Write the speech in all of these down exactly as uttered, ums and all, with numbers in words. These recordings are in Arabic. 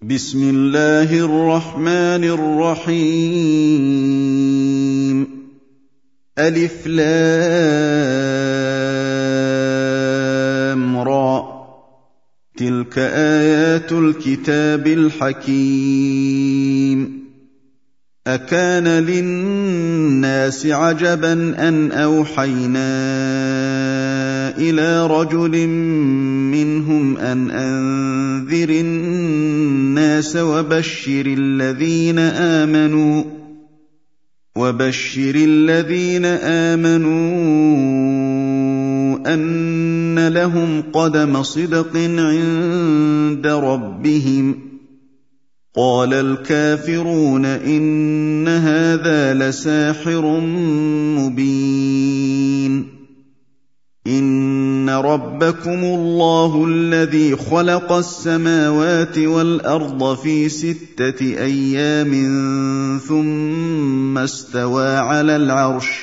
بسم الله الرحمن الرحيم ألف لام را تلك آيات الكتاب الحكيم أكان للناس عجبا أن أوحينا إلى رجل منهم أن أنذر الناس وبشر الذين آمنوا وبشر الذين آمنوا أن لهم قدم صدق عند ربهم قال الكافرون إن هذا لساحر مبين إن ربكم الله الذي خلق السماوات والأرض في ستة أيام ثم استوى على العرش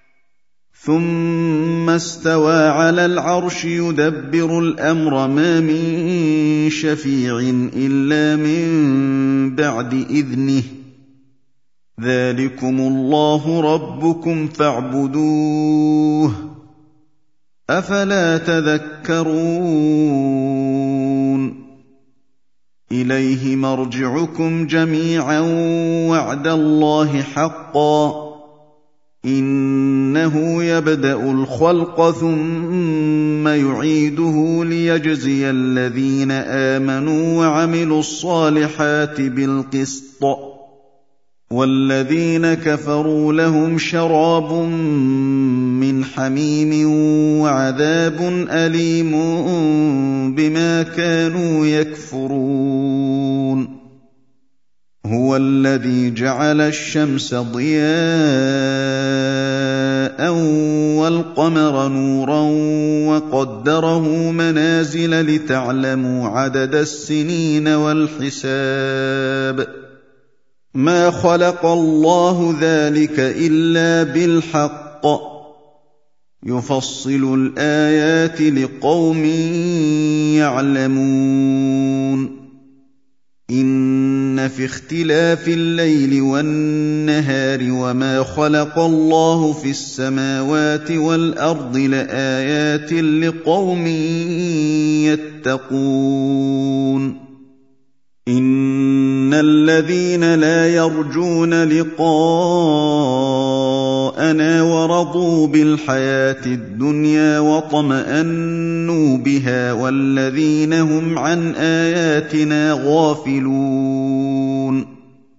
ثم استوى على العرش يدبر الأمر ما من شفيع إلا من بعد إذنه ذلكم الله ربكم فاعبدوه أفلا تذكرون إليه مرجعكم جميعا وعد الله حقا إنه يبدأ الخلق ثم يعيده ليجزي الذين آمنوا وعملوا الصالحات بالقسط والذين كفروا لهم شراب من حميم وعذاب أليم بما كانوا يكفرون هو الذي جعل الشمس ضياء والقمر نورا وقدره منازل لتعلموا عدد السنين والحساب ما خلق الله ذلك إلا بالحق يفصل الآيات لقوم يعلمون إن في اختلاف الليل والنهار وما خلق الله في السماوات والأرض لآيات لقوم يتقون إن الذين لا يرجون لقاءنا ورضوا بالحياة الدنيا واطمأنوا بها والذين هم عن آياتنا غافلون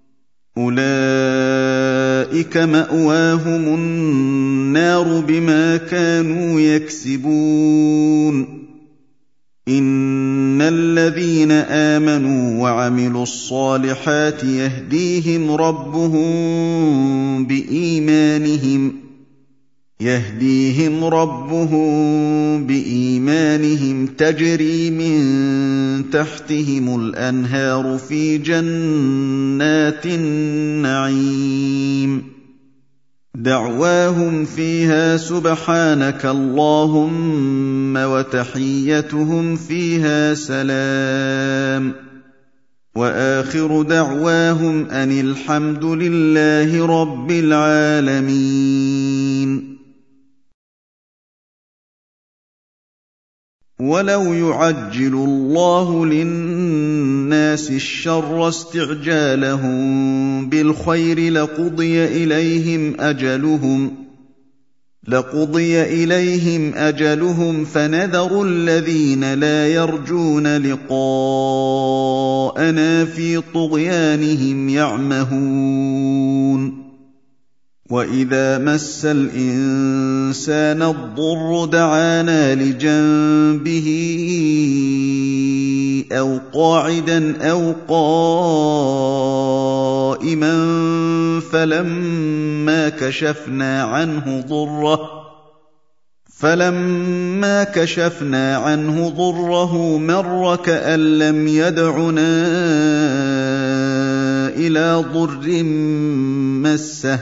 أولئك مأواهم النار بما كانوا يكسبون إن الذين آمنوا وعملوا الصالحات يهديهم ربهم بإيمانهم يهديهم ربهم بإيمانهم تجري من تحتهم الأنهار في جنات النعيم دعواهم فيها سبحانك اللهم وتحيتهم فيها سلام وآخر دعواهم أن الحمد لله رب العالمين ولو يعجل الله للناس الشر استعجالهم بالخير لقضي إليهم أجلهم لقضي إليهم أجلهم فنذر الذين لا يرجون لقاءنا في طغيانهم يعمهون وإذا مس الإنسان الضر دعانا لجنبه أو قاعدا أو قائما فلما كشفنا عنه ضره فلما كشفنا عنه ضره مر كأن لم يدعنا إلى ضر مسه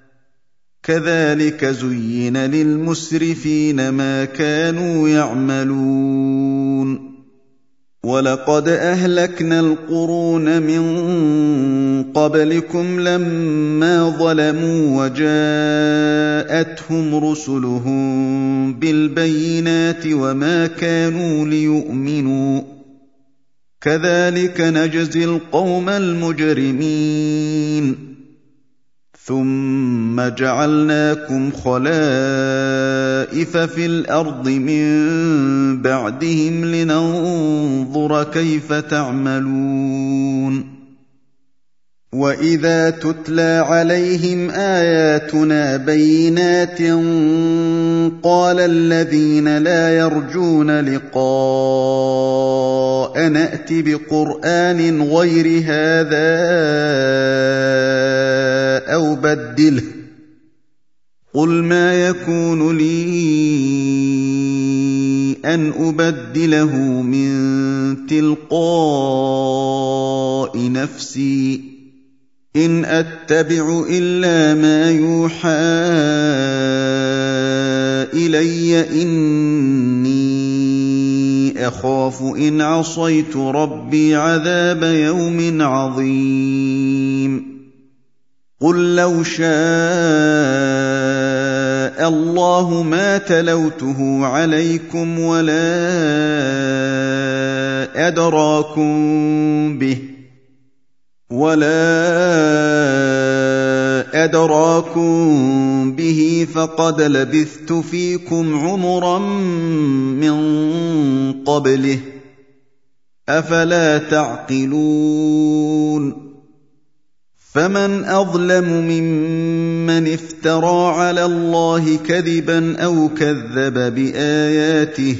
كذلك زين للمسرفين ما كانوا يعملون وَلَقَدْ أَهْلَكْنَا الْقُرُونَ مِن قَبْلِكُمْ لَمَّا ظَلَمُوا وَجَاءَتْهُمْ رُسُلُهُم بِالْبَيِّنَاتِ وَمَا كَانُوا لِيُؤْمِنُوا ۚ كَذَٰلِكَ نَجْزِي الْقَوْمَ الْمُجْرِمِينَ ثُمَّ جَعَلْنَاكُمْ خَلَائِفَ فِي الْأَرْضِ مِن بَعْدِهِمْ لِنَنظُرَ كَيْفَ تَعْمَلُونَ وَإِذَا تُتْلَىٰ عَلَيْهِمْ آيَاتُنَا بَيِّنَاتٍ قَالَ الَّذِينَ لَا يَرْجُونَ لِقَاءَنَا ائْتِ بِقُرْآنٍ غَيْرِ هَٰذَا أَوْ بَدِّلْهُ ۚ قُلْ مَا يَكُونُ لِي أَنْ أُبَدِّلَهُ مِن تِلْقَاءِ نَفْسِي ۖ إِنْ أَتَّبِعُ إِلَّا مَا يُوحَىٰ إِلَيَّ ۖ إِنِّي أَخَافُ إِنْ عَصَيْتُ رَبِّي عَذَابَ يَوْمٍ عَظِيمٍ قُل لَّوْ شَاءَ اللَّهُ مَا تَلَوْتُهُ عَلَيْكُمْ وَلَا أَدْرَاكُم بِهِ وَلَا أَدْرَاكُم بِهِ فَقَدْ لَبِثْتُ فِيكُمْ عُمُرًا مِّن قَبْلِهِ ۚ أَفَلَا تَعْقِلُونَ فَمَنْ أَظْلَمُ مِمَّنِ افْتَرَىٰ عَلَى اللَّهِ كَذِبًا أَوْ كَذَّبَ بِآيَاتِهِ ۚ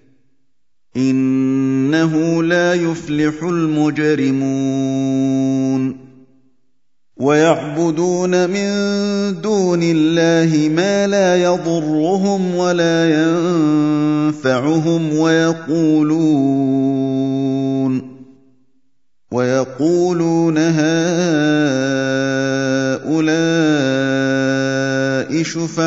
إِنَّهُ لَا يُفْلِحُ الْمُجْرِمُونَ وَيَعْبُدُونَ مِن دُونِ اللَّهِ مَا لَا يَضُرُّهُمْ وَلَا يَنفَعُهُمْ وَيَقُولُونَ وَيَقُولُونَ هَٰؤُلَاءِ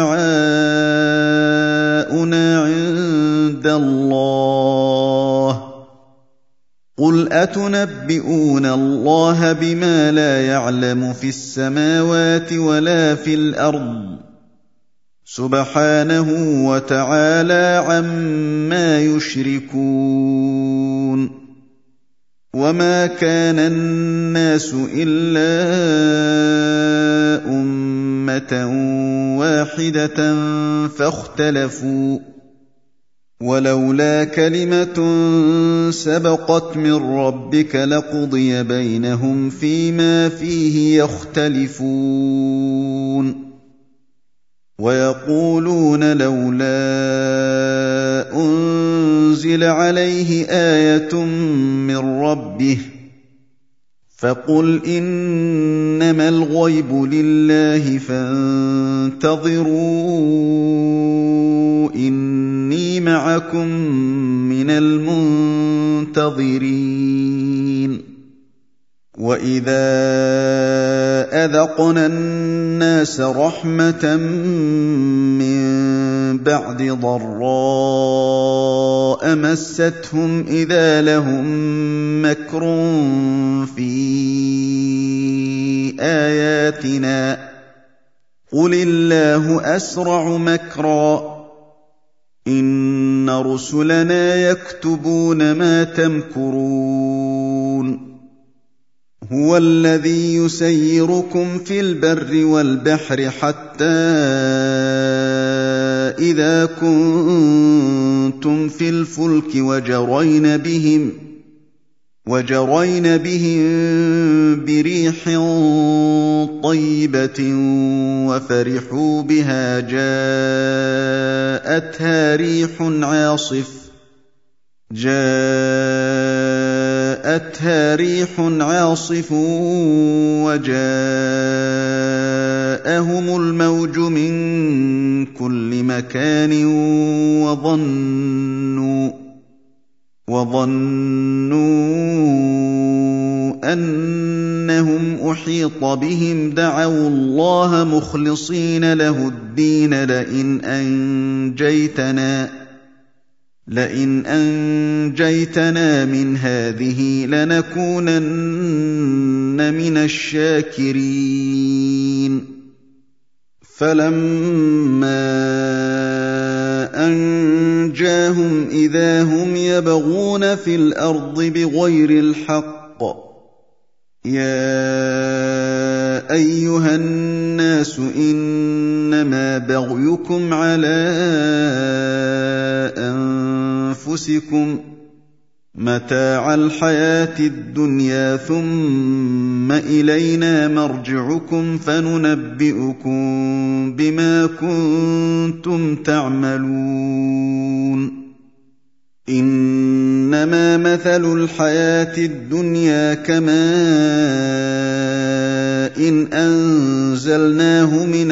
شُفَعَاؤُنَا عِندَ اللَّهِ ۚ قُلْ أَتُنَبِّئُونَ اللَّهَ بِمَا لَا يَعْلَمُ فِي السَّمَاوَاتِ وَلَا فِي الْأَرْضِ ۚ سُبْحَانَهُ وَتَعَالَىٰ عَمَّا يُشْرِكُونَ وَمَا كَانَ النَّاسُ إِلَّا أُمَّةً وَاحِدَةً فَاخْتَلَفُوا ۚ وَلَوْلَا كَلِمَةٌ سَبَقَتْ مِن رَّبِّكَ لَقُضِيَ بَيْنَهُمْ فِيمَا فِيهِ يَخْتَلِفُونَ وَيَقُولُونَ لَوْلَا أُنزِلَ عَلَيْهِ آيَةٌ مِّن رَّبِّهِ ۖ فَقُلْ إِنَّمَا الْغَيْبُ لِلَّهِ فَانتَظِرُوا إِنِّي مَعَكُم مِّنَ الْمُنتَظِرِينَ وَإِذَا أَذَقْنَا النَّاسَ رَحْمَةً مِّن بَعْدِ ضَرَّاءَ مَسَّتْهُمْ إِذَا لَهُم مَّكْرٌ فِي آيَاتِنَا ۚ قُلِ اللَّهُ أَسْرَعُ مَكْرًا ۚ إِنَّ رُسُلَنَا يَكْتُبُونَ مَا تَمْكُرُونَ هُوَ الَّذِي يُسَيِّرُكُمْ فِي الْبَرِّ وَالْبَحْرِ حَتَّىٰ إِذَا كُنتُمْ فِي الْفُلْكِ وَجَرَيْنَ بِهِمْ وَجَرَيْنَ بِهِم بِرِيحٍ طَيِّبَةٍ وَفَرِحُوا بِهَا جَاءَتْهَا رِيحٌ عَاصِفٌ جاءتها ريح عاصف وجاءهم الموج من كل مكان وظنوا وظنوا أنهم أحيط بهم دعوا الله مخلصين له الدين لئن أنجيتنا لئن أنجيتنا من هذه لنكونن من الشاكرين فلما أنجاهم إذا هم يبغون في الأرض بغير الحق يا أيها الناس إنما بغيكم على أنفسكم متاع الحياة الدنيا ثم إلينا مرجعكم فننبئكم بما كنتم تعملون إنما مثل الحياة الدنيا كماء إن أنزلناه من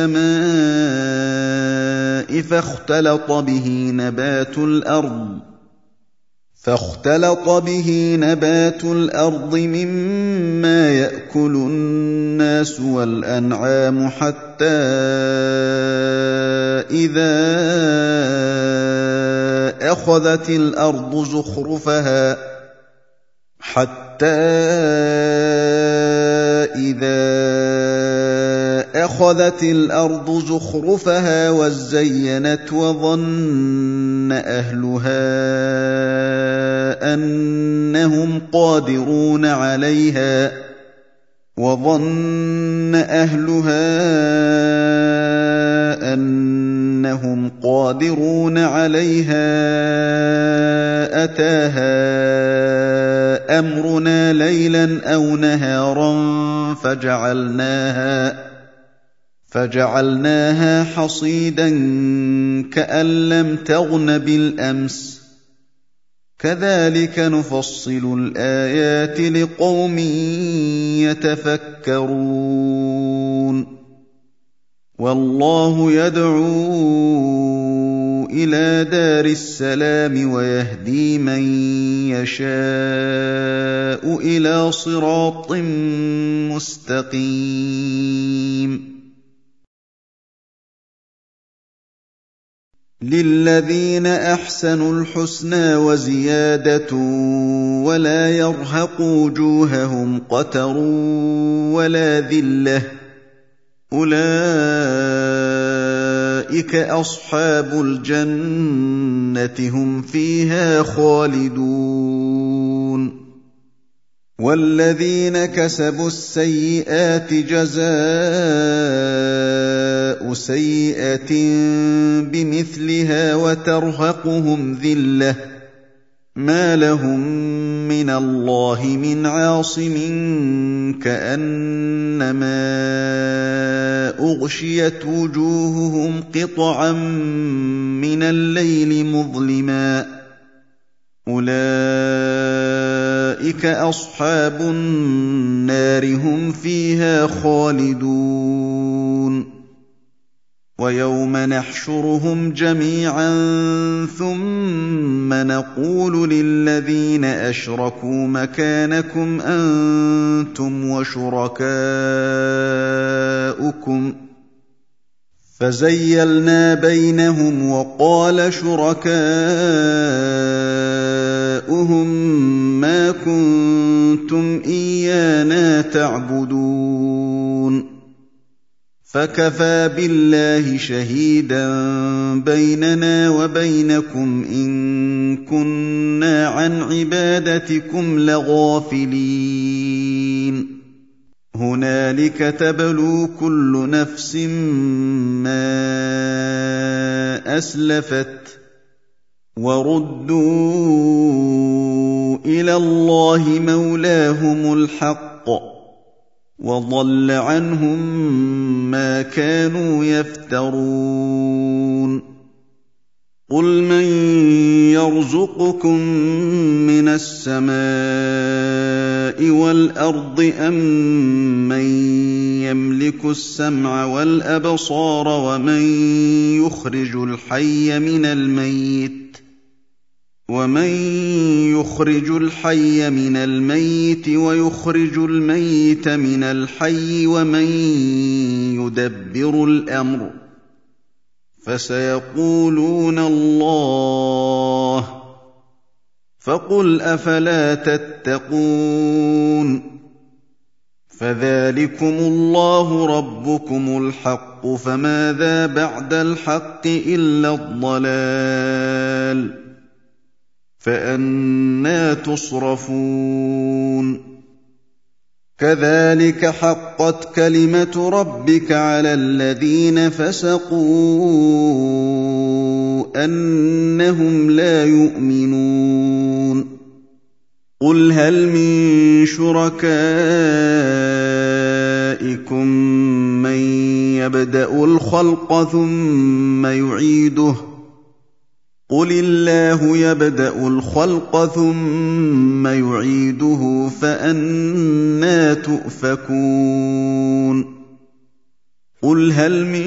السماء فاختلط به نبات الأرض فاختلط به نبات الأرض مما يأكل الناس والأنعام حتى إذا أخذت الأرض زخرفها حتى إذا أخذت الأرض زخرفها وزينت وظن أهلها أنهم قادرون عليها وظن أهلها أنهم قادرون عليها أتاها أمرنا ليلا أو نهارا فجعلناها فجعلناها حصيدا كأن لم تغن بالأمس كذلك نفصل الآيات لقوم يتفكرون والله يدعو إلى دار السلام ويهدي من يشاء إلى صراط مستقيم للذين أحسنوا الحسنى وزيادة ولا يرهق وجوههم قتر ولا ذلة أولئك أصحاب الجنة هم فيها خالدون والذين كسبوا السيئات جزاء سيئة بمثلها وترهقهم ذلة ما لهم من الله من عاصم كأنما أغشيت وجوههم قطعا من الليل مظلما أولئك أصحاب النار هم فيها خالدون ويوم نحشرهم جميعا ثم نقول للذين أشركوا مكانكم أنتم وشركاؤكم فزيلنا بينهم وقال شركاؤهم ما كنتم إيانا تعبدون فكفى بالله شهيدا بيننا وبينكم إن كنا عن عبادتكم لغافلين هنالك تبلو كل نفس ما أسلفت وردوا إلى الله مولاهم الحق وضل عنهم ما كانوا يفترون قل من يرزقكم من السماء والأرض أم من يملك السمع والأبصار ومن يخرج الحي من الميت ومن يخرج الحي من الميت ويخرج الميت من الحي ومن يدبر الأمر فسيقولون الله فقل أفلا تتقون فذلكم الله ربكم الحق فماذا بعد الحق إلا الضلال فأنى تصرفون كذلك حقت كلمة ربك على الذين فسقوا أنهم لا يؤمنون قل هل من شركائكم من يبدأ الخلق ثم يعيده قل الله يبدأ الخلق ثم يعيده فأنى تؤفكون قل هل من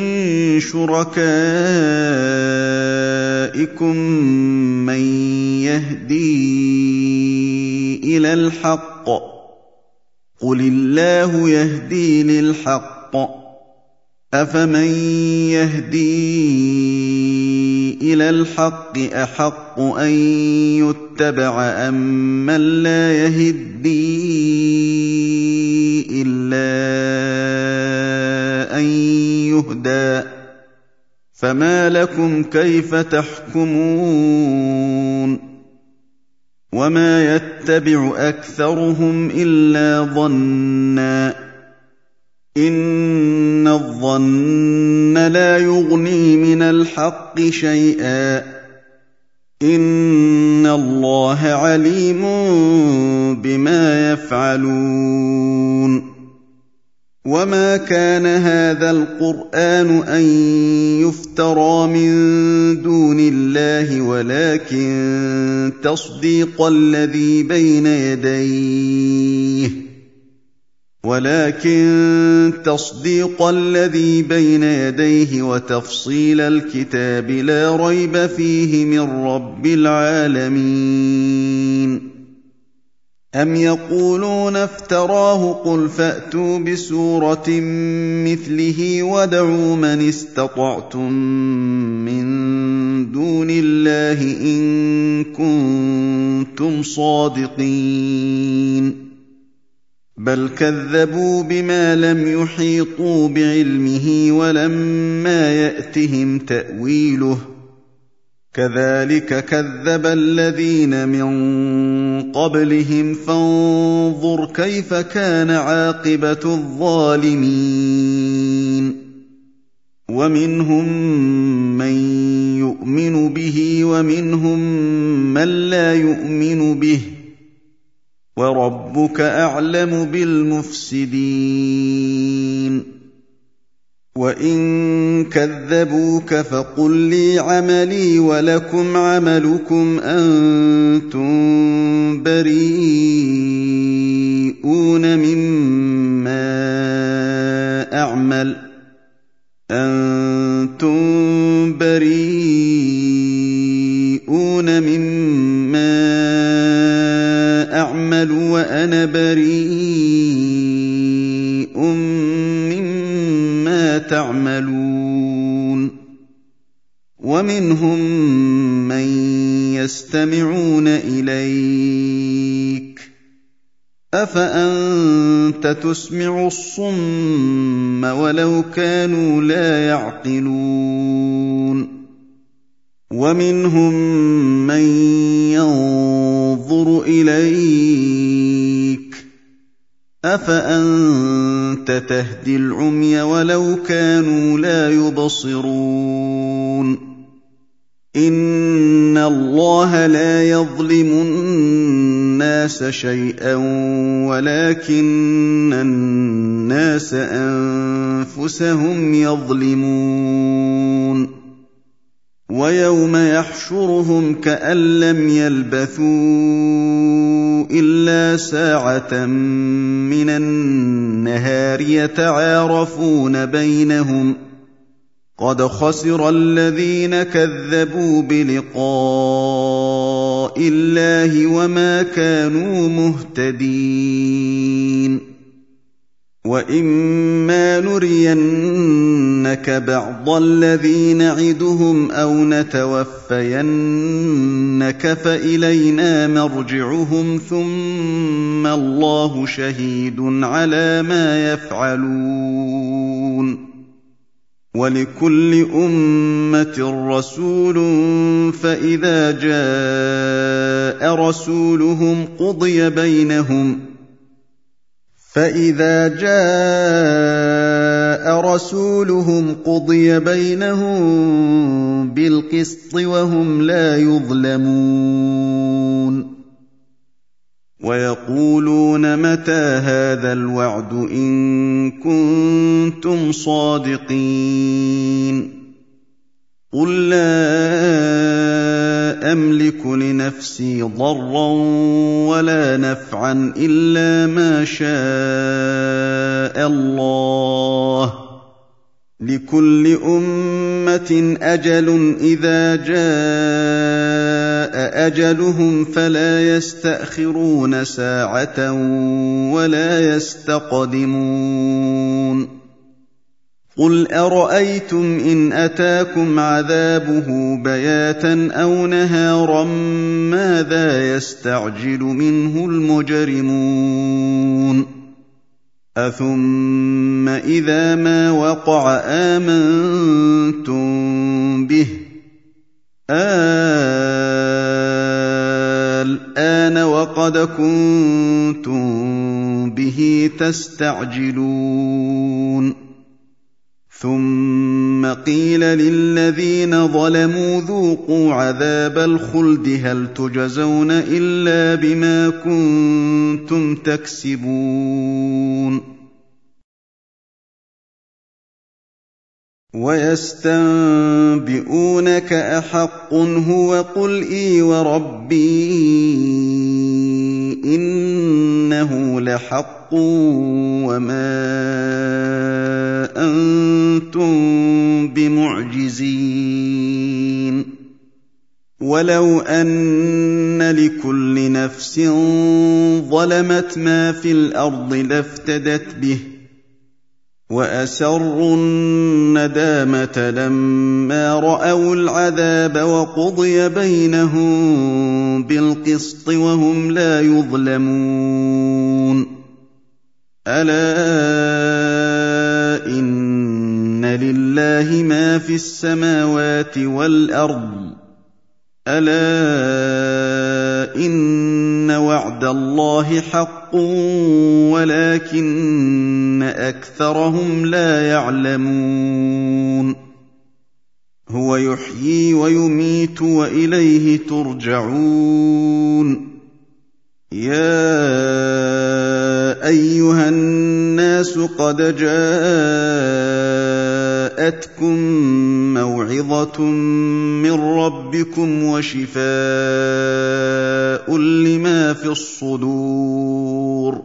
شركائكم من يهدي إلى الحق قل الله يهدي للحق أفمن يهدي إلى الحق أحق أن يتبع أم من لا يهدي إلا أن يهدى فما لكم كيف تحكمون وما يتبع أكثرهم إلا ظنًّا إن الظن لا يغني من الحق شيئا إن الله عليم بما يفعلون وما كان هذا القرآن أن يفترى من دون الله ولكن تصديق الذي بين يديه ولكن تصديق الذي بين يديه وتفصيل الكتاب لا ريب فيه من رب العالمين أم يقولون افتراه قل فأتوا بسورة مثله وادعوا من استطعتم من دون الله إن كنتم صادقين بل كذبوا بما لم يحيطوا بعلمه ولما يأتهم تأويله كذلك كذب الذين من قبلهم فانظر كيف كان عاقبة الظالمين ومنهم من يؤمن به ومنهم من لا يؤمن به وربك أعلم بالمفسدين وإن كذبوك فقل لي عملي ولكم عملكم أنتم بريئون مما أعمل أنتم بريئون مما أعمل وأنا بريء مما تعملون ومنهم من يستمعون إليك أفأنت تسمع الصم ولو كانوا لا يعقلون ومنهم من ينظر إليك أفأنت تهدي العمي ولو كانوا لا يبصرون إن الله لا يظلم الناس شيئا ولكن الناس أنفسهم يظلمون ويوم يحشرهم كأن لم يلبثوا إلا ساعة من النهار يتعارفون بينهم قد خسر الذين كذبوا بلقاء الله وما كانوا مهتدين وَإِمَّا نُرِيَنَّكَ بَعْضَ الَّذِي نَعِدُهُمْ أَوْ نَتَوَفَّيَنَّكَ فَإِلَيْنَا مَرْجِعُهُمْ ثُمَّ اللَّهُ شَهِيدٌ عَلَىٰ مَا يَفْعَلُونَ وَلِكُلِّ أُمَّةٍ رَّسُولٌ فَإِذَا جَاءَ رَسُولُهُمْ قُضِيَ بَيْنَهُمْ فَإِذَا جَاءَ رَسُولُهُمْ قُضِيَ بَيْنَهُم بِالْقِسْطِ وَهُمْ لَا يُظْلَمُونَ وَيَقُولُونَ مَتَىٰ هَٰذَا الْوَعْدُ إِن كُنتُمْ صَادِقِينَ قُل لَّا أَمْلِكُ لِنَفْسِي ضَرًّا وَلَا نَفْعًا إِلَّا مَا شَاءَ اللَّهُ ۗ لِكُلِّ أُمَّةٍ أَجَلٌ إِذَا جَاءَ أَجَلُهُمْ فَلَا يَسْتَأْخِرُونَ سَاعَةً وَلَا يَسْتَقْدِمُونَ قُلْ أَرَأَيْتُمْ إِنْ أَتَاكُمْ عَذَابُهُ بَيَاتًا أَوْ نَهَارًا مَاذَا يَسْتَعْجِلُ مِنْهُ الْمُجْرِمُونَ أَثُمَّ إِذَا مَا وَقَعَ آمَنتُم بِهِ الْآنَ وَقَدْ كُنتُم بِهِ تَسْتَعْجِلُونَ ثُمَّ قِيلَ لِلَّذِينَ ظَلَمُوا ذُوقُوا عَذَابَ الْخُلْدِ هَلْ تُجْزَوْنَ إِلَّا بِمَا كُنتُمْ تَكْسِبُونَ وَيَسْتَنبِئُونَكَ أَحَقٌّ هُوَ قُلْ إِي وَرَبِّي إِنَّهُ لَحَقٌّ وَمَا أَنتُم بِمُعْجِزِينَ وَلَوْ أَنَّ لِكُلِّ نَفْسٍ ظَلَمَتْ مَا فِي الْأَرْضِ لَافْتَدَتْ بِهِ وَأَسَرُّوا النَّدَامَةَ لَمَّا رَأَوُا الْعَذَابَ وَقُضِيَ بَيْنَهُم بِالْقِسْطِ وَهُمْ لَا يُظْلَمُونَ أَلَا إِنَّ لِلَّهِ مَا فِي السَّمَاوَاتِ وَالْأَرْضِ أَلَا إِنَّ وَعْدَ اللَّهِ حَقٌّ وَلَٰكِنَّ أَكْثَرَهُمْ لَا يَعْلَمُونَ هُوَ يُحْيِي وَيُمِيتُ وَإِلَيْهِ تُرْجَعُونَ يَا أَيُّهَا النَّاسُ قَدْ جَاءَتْكُم مَّوْعِظَةٌ مِّن رَّبِّكُمْ وَشِفَاءٌ لِّمَا فِي الصُّدُورِ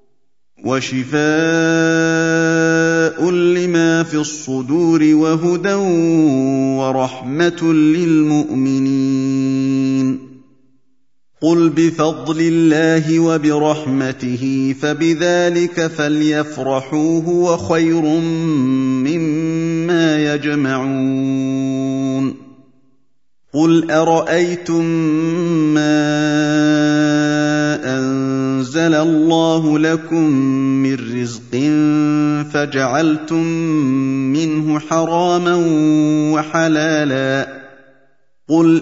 وَشِفَاءٌ لِّمَا فِي الصُّدُورِ وَهُدًى وَرَحْمَةٌ لِّلْمُؤْمِنِينَ قُلْ بِفَضْلِ اللَّهِ وَبِرَحْمَتِهِ فَبِذَٰلِكَ فَلْيَفْرَحُوا هُوَ خَيْرٌ مِّمَّا يَجْمَعُونَ قُلْ أَرَأَيْتُم مَّا أَنزَلَ اللَّهُ لَكُم مِّن رِّزْقٍ فَجَعَلْتُم مِّنْهُ حَرَامًا وَحَلَالًا قُلْ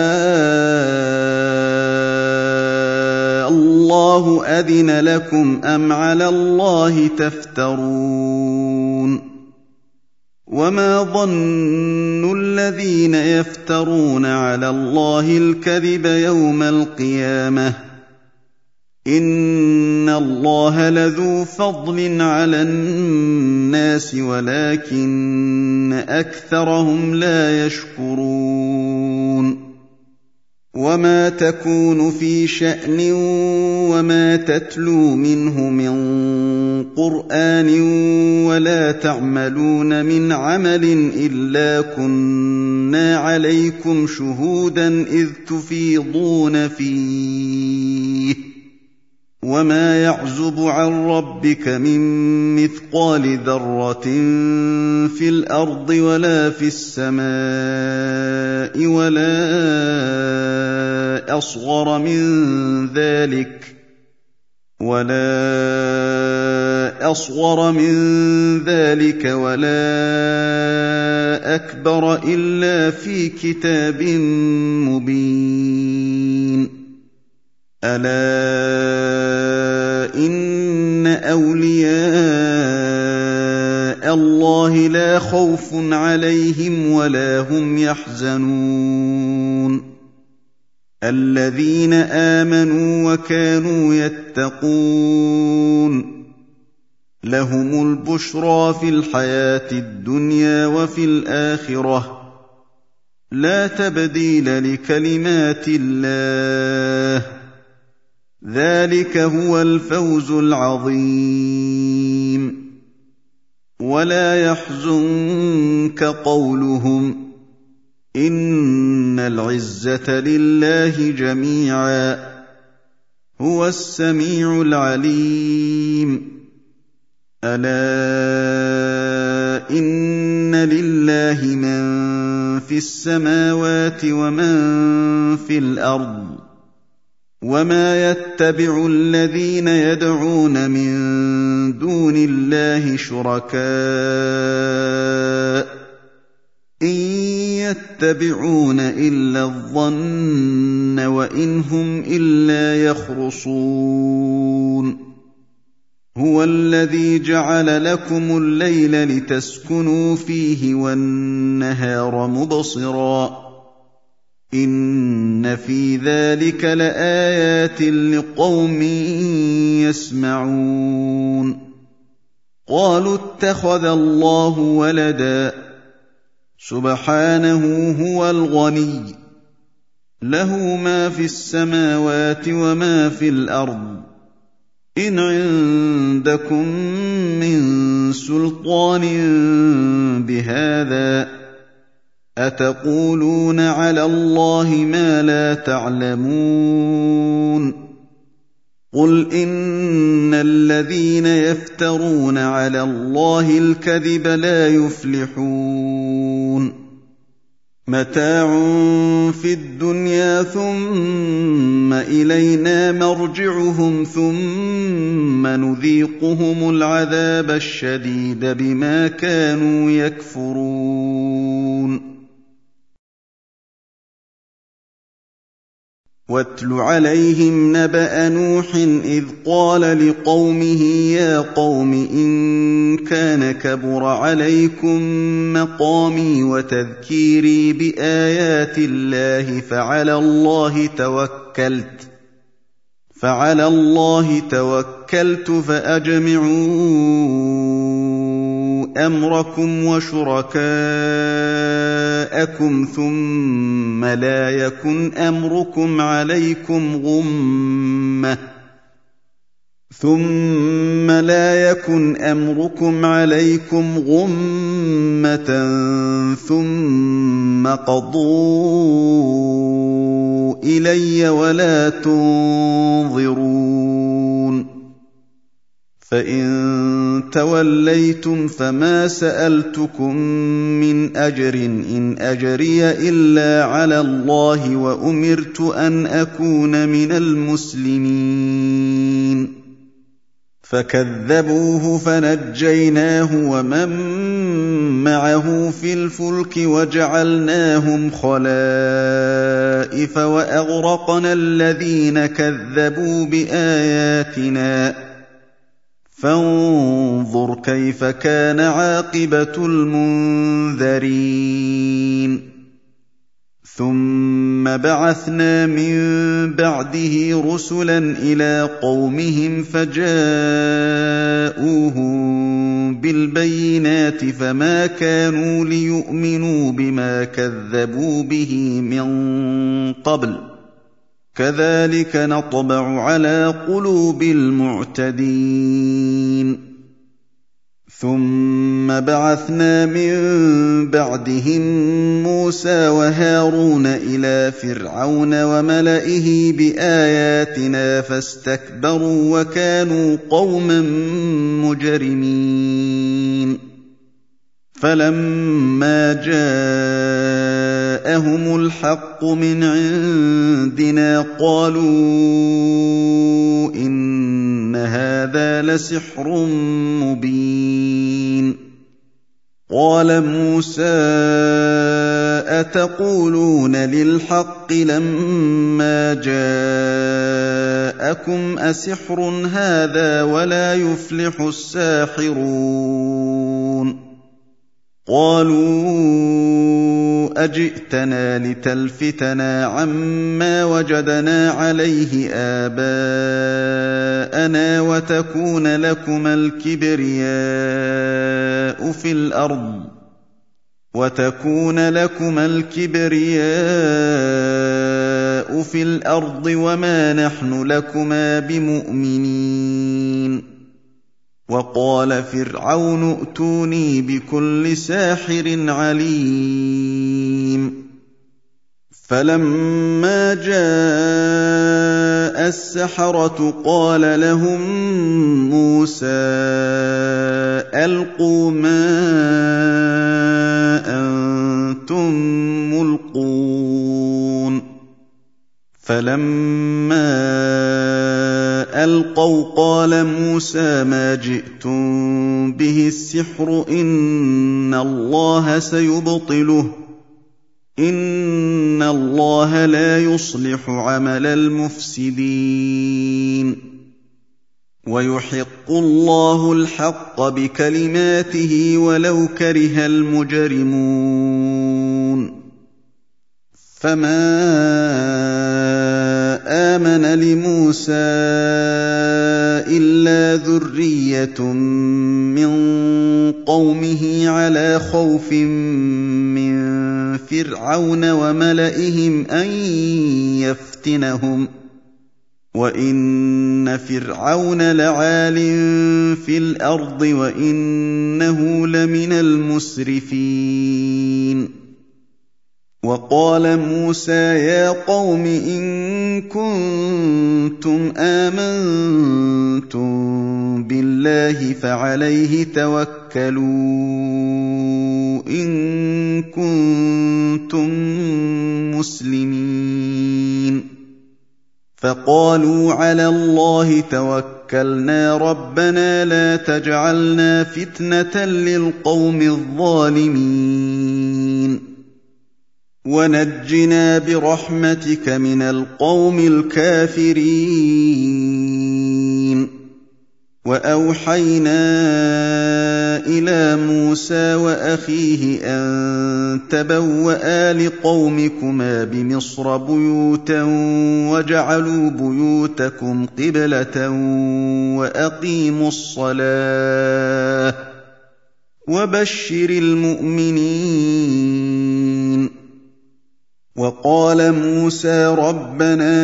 آللَّهُ أَذِنَ لَكُمْ أَمْ عَلَى اللَّهِ تَفْتَرُونَ وَمَا ظَنُّ الَّذِينَ يَفْتَرُونَ عَلَى اللَّهِ الْكَذِبَ يَوْمَ الْقِيَامَةِ ۗ إِنَّ اللَّهَ لَذُو فَضْلٍ عَلَى النَّاسِ وَلَٰكِنَّ أَكْثَرَهُمْ لَا يَشْكُرُونَ وَمَا تَكُونُ فِي شَأْنٍ وَمَا تَتْلُو مِنْهُ مِن قُرْآنٍ وَلَا تَعْمَلُونَ مِنْ عَمَلٍ إِلَّا كُنَّا عَلَيْكُمْ شُهُودًا إِذْ تُفِيضُونَ فِيهِ وما يعزب عن ربك من مثقال ذرة في الأرض ولا في السماء ولا أصغر من ذلك ولا أصغر من ذلك ولا أكبر إلا في كتاب مبين ألا إن أولياء الله لا خوف عليهم ولا هم يحزنون الذين آمنوا وكانوا يتقون لهم البشرى في الحياة الدنيا وفي الآخرة لا تبديل لكلمات الله ذلك هو الفوز العظيم ولا يحزنك قولهم إن العزة لله جميعا هو السميع العليم ألا إن لله من في السماوات ومن في الأرض وما يتبع الذين يدعون من دون الله شركاء إن يتبعون إلا الظن وإن هم إلا يخرصون هو الذي جعل لكم الليل لتسكنوا فيه والنهار مبصرا إن في ذلك لآيات لقوم يسمعون قالوا اتخذ الله ولدا سبحانه هو الغني له ما في السماوات وما في الأرض إن عندكم من سلطان بهذا أتقولون على الله ما لا تعلمون قل إن الذين يفترون على الله الكذب لا يفلحون متاع في الدنيا ثم إلينا مرجعهم ثم نذيقهم العذاب الشديد بما كانوا يكفرون واتل عليهم نبأ نوح إذ قال لقومه يا قوم إن كان كبر عليكم مقامي وتذكيري بآيات الله فعلى الله توكلت فعلى الله توكلت فأجمعوا أمركم وشركاءكم ثم لا يكن أمركم عليكم غمة ثم لا يكن أمركم عليكم غمة ثم قضوا إلي ولا تنظرون فإن توليتم فما سألتكم من أجر إن أجري إلا على الله وأمرت أن أكون من المسلمين فكذبوه فنجيناه ومن معه في الفلك وجعلناهم خلائف وأغرقنا الذين كذبوا بآياتنا فانظر كيف كان عاقبة المنذرين ثم بعثنا من بعده رسلا إلى قومهم فجاءوهم بالبينات فما كانوا ليؤمنوا بما كذبوا به من قبل كذلك نطبع على قلوب المعتدين ثم بعثنا من بعدهم موسى وهارون إلى فرعون وملئه بآياتنا فاستكبروا وكانوا قوما مجرمين فلما جاءهم الحق من عندنا قالوا إن هذا لسحر مبين قال موسى أتقولون للحق لما جاءكم أسحر هذا ولا يفلح الساحرون قالوا أجئتنا لتلفتنا عما وجدنا عليه آباءنا وتكون لكما الكبرياء في الأرض وتكون لكما الكبرياء في الأرض وما نحن لكما بمؤمنين وقال فرعون ائتوني بكل ساحر عليم فلما جاء السحرة قال لهم موسى ألقوا ما أنتم ملقون فلما ألقوا قال موسى ما جئتم به السحر إن الله سيبطله إن الله لا يصلح عمل المفسدين ويحق الله الحق بكلماته ولو كره المجرمون فما آمن لموسى إلا ذرية من قومه على خوف من فرعون وملئهم أن يفتنهم وإن فرعون لعال في الأرض وإنه لمن المسرفين وقال موسى يا قوم إن كنتم آمنتم بالله فعليه توكلوا إن كنتم مسلمين فقالوا على الله توكلنا ربنا لا تجعلنا فتنة للقوم الظالمين ونجنا برحمتك من القوم الكافرين وأوحينا إلى موسى وأخيه أن تبوأ لقومكما بمصر بيوتا وجعلوا بيوتكم قبلة وأقيموا الصلاة وبشر المؤمنين وقال موسى ربنا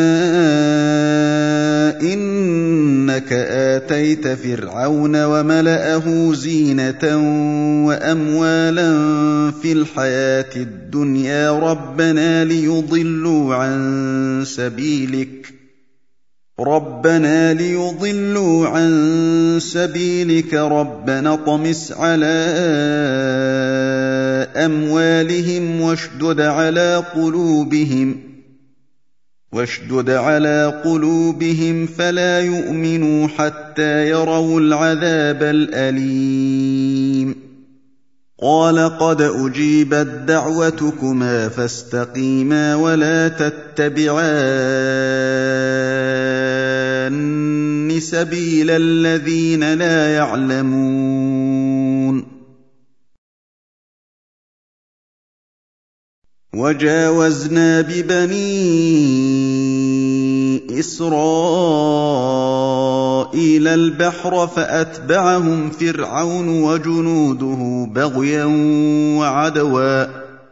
إنك آتيت فرعون وملأه زينة وأموالا في الحياة الدنيا ربنا ليضلوا عن سبيلك ربنا ليضلوا عن سبيلك ربنا اطمس على أموالهم واشدد على قلوبهم واشدد على قلوبهم فلا يؤمنوا حتى يروا العذاب الأليم قال قد أجيبت دعوتكما فاستقيما ولا تتبعان سبيل الذين لا يعلمون وجاوزنا ببني إسرائيل البحر فأتبعهم فرعون وجنوده بغيا وعدوا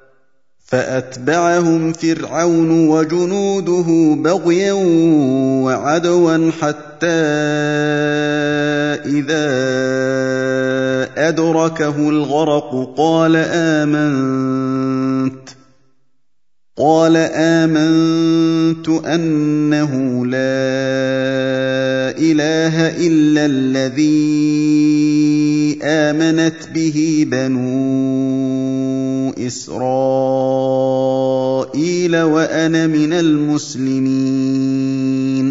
فأتبعهم فرعون وجنوده بغيا وعدوا حتى إذا أدركه الغرق قال آمنت قال آمنت أنه لا إله إلا الذي آمنت به بنو إسرائيل وأنا من المسلمين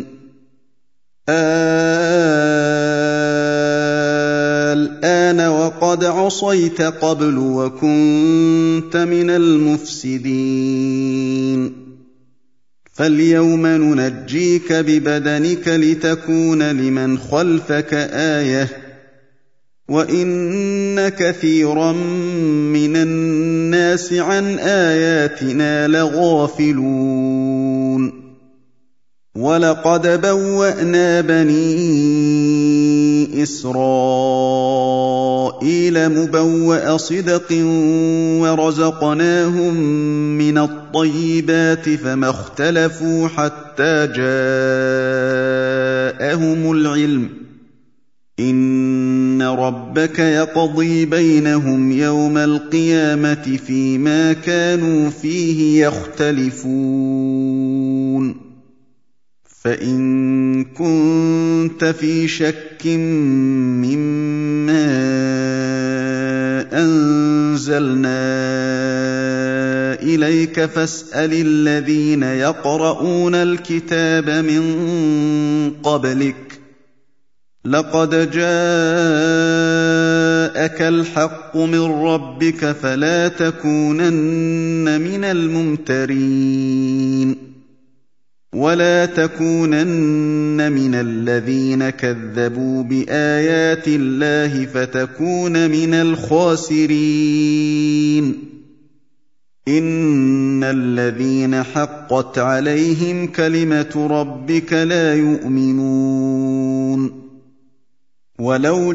الآن وقد عصيت قبل وكنت من المفسدين فاليوم ننجيك ببدنك لتكون لمن خلفك آية وإن كثيرا من الناس عن آياتنا لغافلون ولقد بوأنا بني إسرائيل مبوأ صدق ورزقناهم من الطيبات فما اختلفوا حتى جاءهم العلم إن ربك يقضي بينهم يوم القيامة فيما كانوا فيه يختلفون فإن كنت في شك مما أنزلنا إليك فاسأل الذين يقرؤون الكتاب من قبلك لقد جاءك الحق من ربك فلا تكونن من الممترين ولا تكونن من الذين كذبوا بآيات الله فتكون من الخاسرين إن الذين حقت عليهم كلمة ربك لا يؤمنون ولو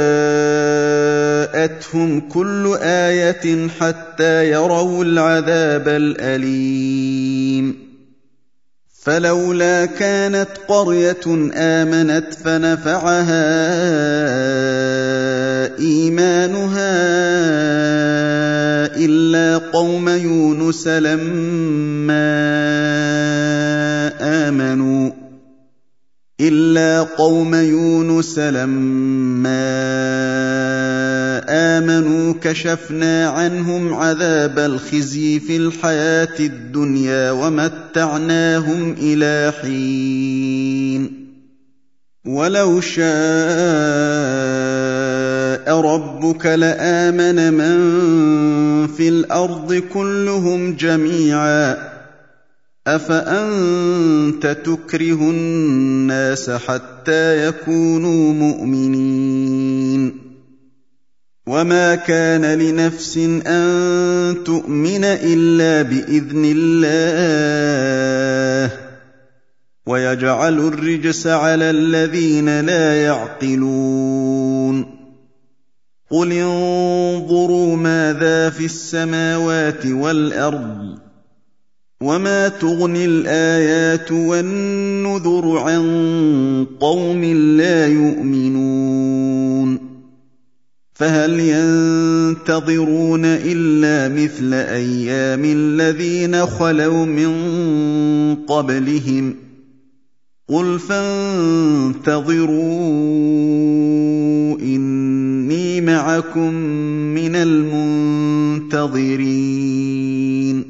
جاءتهم كل آية حتى يروا العذاب الأليم فلولا كانت قرية آمنت فنفعها إيمانها إلا قوم يونس لما آمنوا إلا قوم يونس لما آمنوا كشفنا عنهم عذاب الخزي في الحياة الدنيا ومتعناهم إلى حين ولو شاء ربك لآمن من في الأرض كلهم جميعا أفأنت تكره الناس حتى يكونوا مؤمنين وما كان لنفس أن تؤمن إلا بإذن الله ويجعل الرجس على الذين لا يعقلون قل انظروا ماذا في السماوات والأرض وما تغني الآيات والنذر عن قوم لا يؤمنون فهل ينتظرون إلا مثل أيام الذين خلوا من قبلهم قل فانتظروا إني معكم من المنتظرين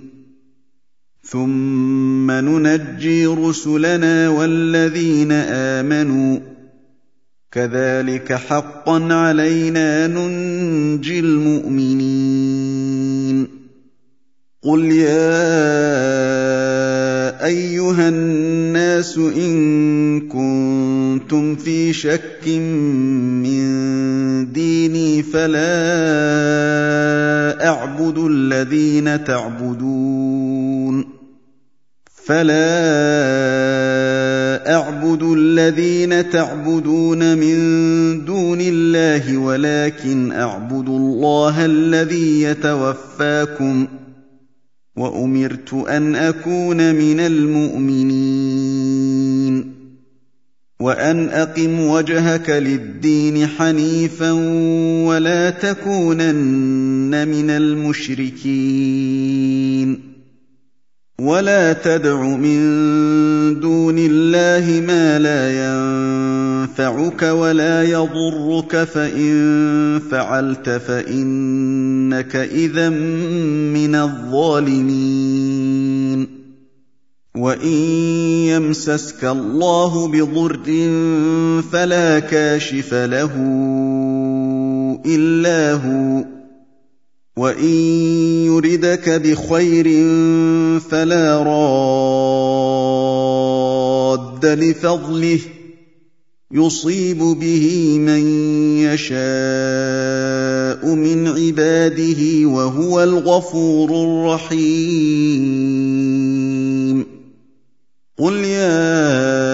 ثم ننجي رسلنا والذين آمنوا كذلك حقا علينا ننجي المؤمنين قل يا أيها الناس إن كنتم في شك من ديني فلا أعبد الذين تعبدون فلا أعبد الذين تعبدون من دون الله ولكن أعبد الله الذي يتوفاكم وأمرت أن أكون من المؤمنين وأن أقم وجهك للدين حنيفا ولا تكونن من المشركين ولا تدع من دون الله ما لا ينفعك ولا يضرك فإن فعلت فإنك إذا من الظالمين وإن يمسسك الله بضر فلا كاشف له إلا هو وإن يردك بخير فلا راد لفضله يصيب به من يشاء من عباده وهو الغفور الرحيم قل يا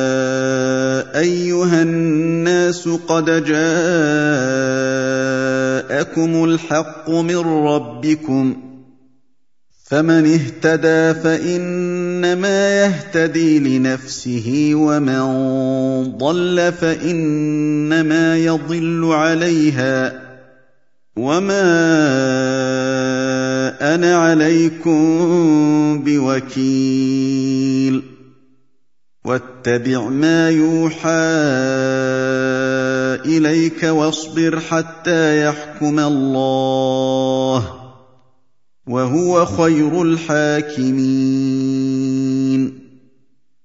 أيها الناس قد جاءكم الحق من ربكم فمن اهتدى فإنما يهتدي لنفسه ومن ضل فإنما يضل عليها وما أنا عليكم بوكيل واتبع ما يوحى إليك واصبر حتى يحكم الله وهو خير الحاكمين